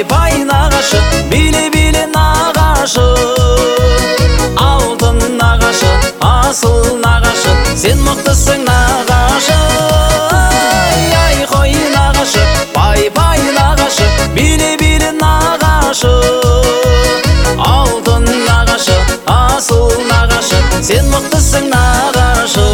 пай нағашы, биле нағашы. Алтын нағашы, асыл нағашы, сен мықтысың нағашы. Ай қой нағашы, пай нағашы, биле нағашы. Алтын нағашы, асыл нағашы, сен мықтысың нағашы.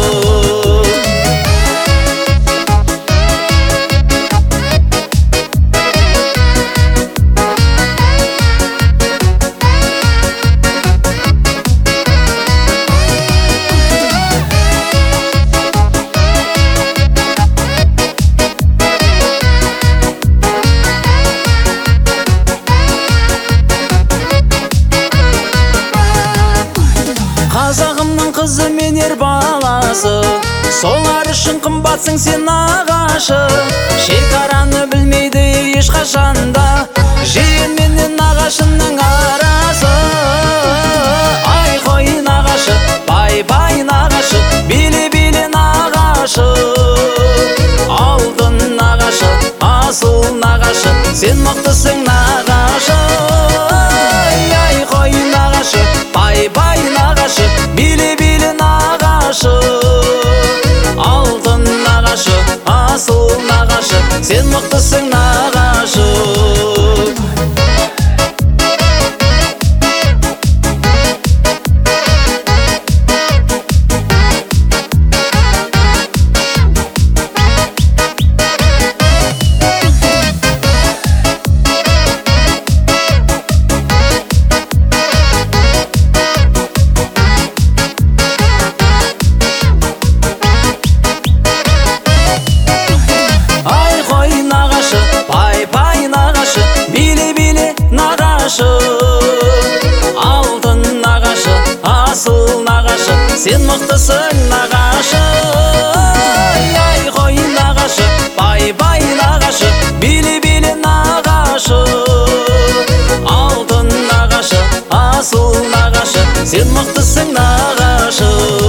Қазағымның қызы мен ер баласы, солар үшін қымбатсың сен нағашы. Шекараны білмейді ешқашанда, жиен менен нағашының арасы. Ай қой нағашы, пай нағашы, биле нағашы. Алтын нағашы, асыл нағашы, сен мықтысың нағашы. Ай қой нағашы, пай нағашы, биле нағашы. Алтын нағашы, асыл нағашы, сен мықтысың нағашы. Пай нағашы, биле нағашы. Алтын нағашы, асыл нағашы, сен мықтысың нағашы. Ай қой нағашы, пай нағашы, биле нағашы. Алтын нағашы, асыл нағашы, сен мықтысың нағашы.